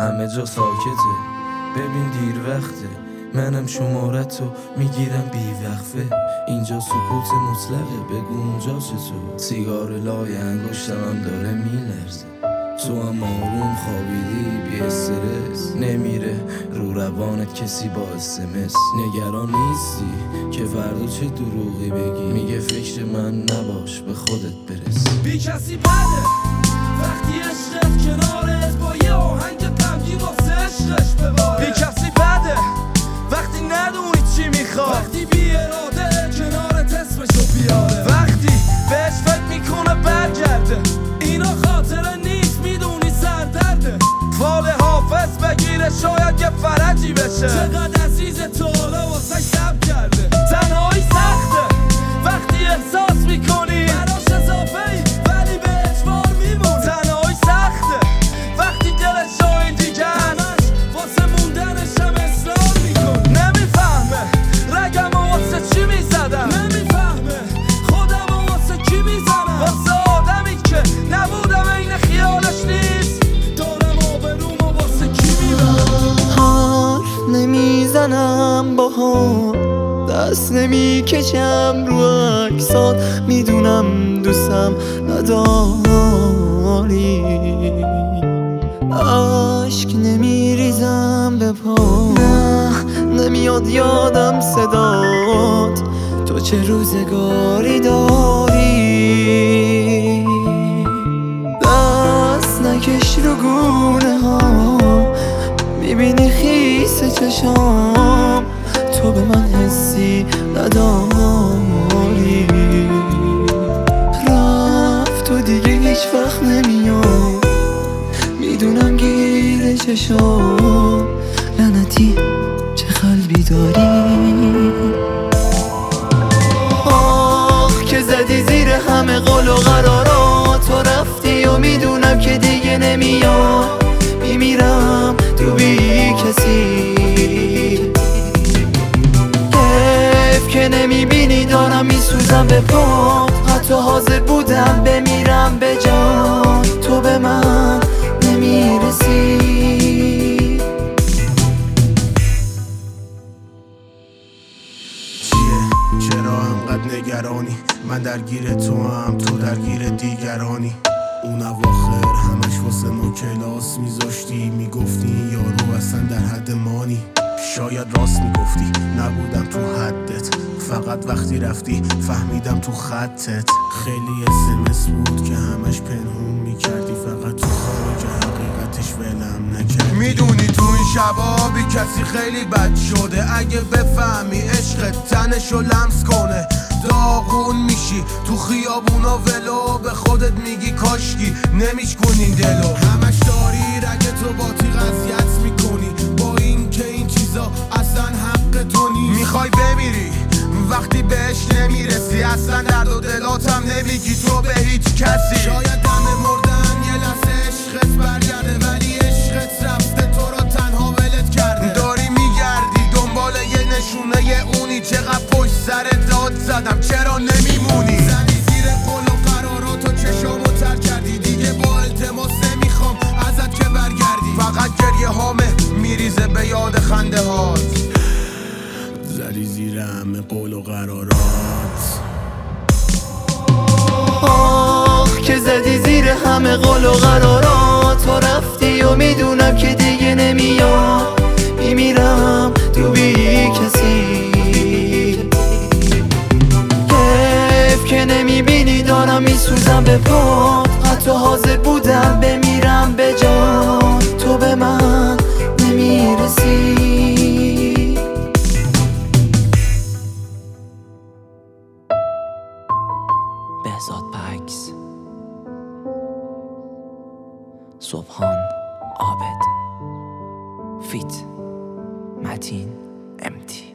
همه جا ساکته، ببین دیر وقته، منم شمارتو میگیرم بی وقفه. اینجا سکوت مطلقه، بگو اونجا چطور؟ سیگار لای انگشتم داره میلرزه، تو هم آروم خوابیدی بی استرس، نمیره رو روانت کسی با اسمس. نگران نیستی که فردا چه دروغی بگی، میگه فکر من نباش به خودت برس. بی کسی بده وقتی عشقت کنارت با یه آهنگ غمگین واسه عشقش بباره. بی کسی بده وقتی ندونی چی میخواد، وقتی بی اراده کنارت اسمشو بیاره، وقتی بهش فکر میکنه برگرده. اینا خاطره نیست میدونی سردرده، فال حافظ بگیره شاید یه فرجی بشه. چقدر عزیز تو حالا واسه شب کرده. تنهایی سخته وقتی احساس میکنی براش اضافه ای ولی به اجبار میمونی. تنهایی سخته وقتی دلش جای دیگه همش واسه موندنش هم اصرار میکنی. نمیفهمه رگم واسه چی میزدم، نمیفهمه خودم واسه کی میزنم، واسه آدمی که نبودم این خیالش نیست، دارم آبرومو واسه کی میبرم. حرف نمیزنم باها، دست نمیکشم رو عکسات، میدونم دوستم نداری. عشق نمیریزم به پا، نه نمیاد یادم صدات، تو چه روزگاری داری. دست نکش رو گونه ها، میبینی خیس چشام، تو به من حسی نداری. رفت تو دیگه هیچ وقت نمیاد، میدونم گیر چشام، لعنتی چه قلبی داری. آخ که زدی زیر همه قول و قرارات، تو رفتی و میدونم که دیگه نمیاد، میمیرم تو بی کسی. حیف که نمیبینی دارم میسوزم به پات، حتی حاضر بودم بمیرم به جان، تو به من نمیرسی. چرا انقدر نگرانی؟ من درگیر تو هم تو درگیر دیگرانی. اون اواخر همش واسه ما کلاس میذاشتی، میگفتی این یارو اصلا در حد مانی. شاید راست میگفتی نبودم تو حدت، فقط وقتی رفتی فهمیدم تو خطت. خیلی اسمس بود که همش پنهون میکردی، فقط تو خانه که حقیقتش ولم نکردی. میدونی تو این شبا بی کسی خیلی بد شده، اگه بفهمی عشقت تنشو لمس کنه داغون میشی تو خیابونا ولو، به خودت میگی کاشکی نمیشکنین دلو. همش داری رگ تو با تیغ اذیت میکنی، با این که این چیزا اصلا حق تو نیست. میخوای بمیری وقتی بهش نمیرسی، اصلا درد و دلاتم نمیگی تو به هیچ کسی. شاید دم مردن یه لحظه عشقت برگرده، ولی عشقت رفته تو رو تنها ولت کرده. داری میگردی دنبال یه نشونه اونی، چقدر پشت سرت داد زدم چرا نمیمونی. زدی زیر قول و قرارات و چشامو تر کردی، دیگه با التماس نمیخوام ازت که برگردی. فقط گریه هامه میریزه به یاد خنده هات، زدی زیر همه قول و قرارات. آخ که زدی زیر همه قول و قرارات، تو رفتی و میدونم که دیگه نمیاد، میمیرم تو بی کسی. حیف که نمیبینی دارم میسوزم به پات، حتی حاضر بودم بمیرم به جان، تو به من نمیرسی. بهزاد بکس، صبحان عابد، فیت متین امتی.